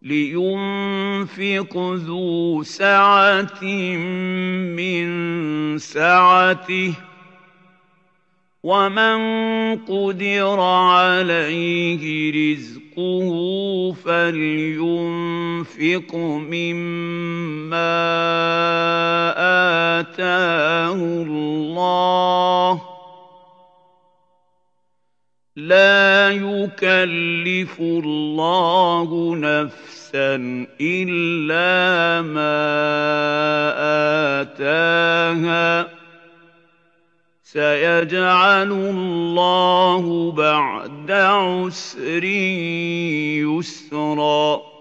لينفق ذو سعة من سعته ومن قدر عليه رزقه فلينفق مما آتاه الله لا يكلف الله نفسا إلا ما آتاها سيجعل الله بعد عسر يسرا